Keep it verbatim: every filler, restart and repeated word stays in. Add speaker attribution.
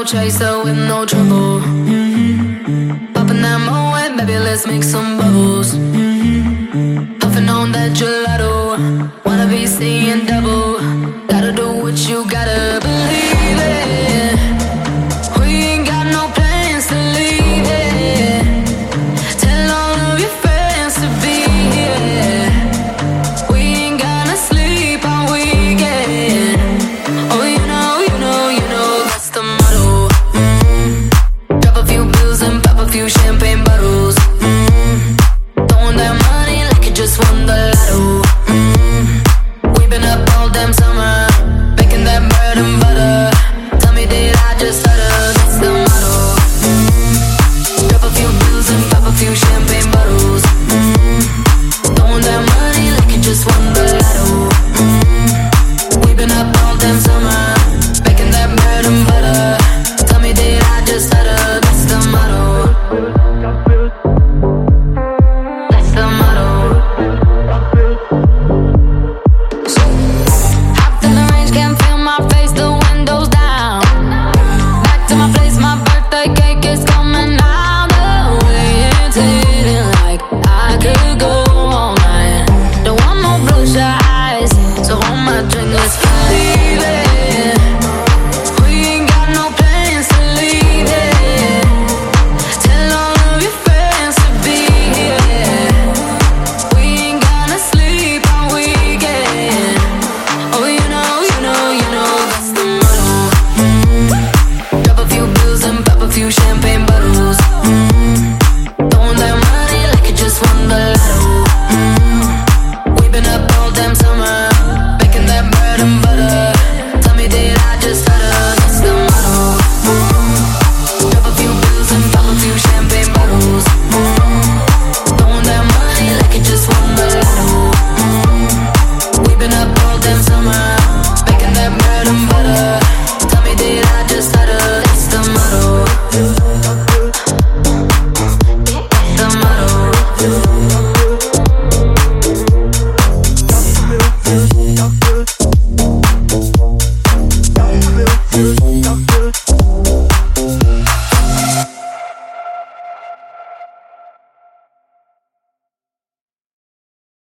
Speaker 1: chaser with no trouble. Mm-hmm. Popping that Moet, baby, let's make some bubbles. Mm-hmm. Puffing on that gelato, wanna be seeing double. Gotta do what you gotta believe it. We ain't got no plans to leave it. Tell all of your friends to be here. We ain't gonna sleep all weekend. Oh, you know, you know, you know that's the motto. Mm-hmm. Drop a few bills and pop a few champagne bottles. Mm-hmm. Throwing that money like you just won the lotto.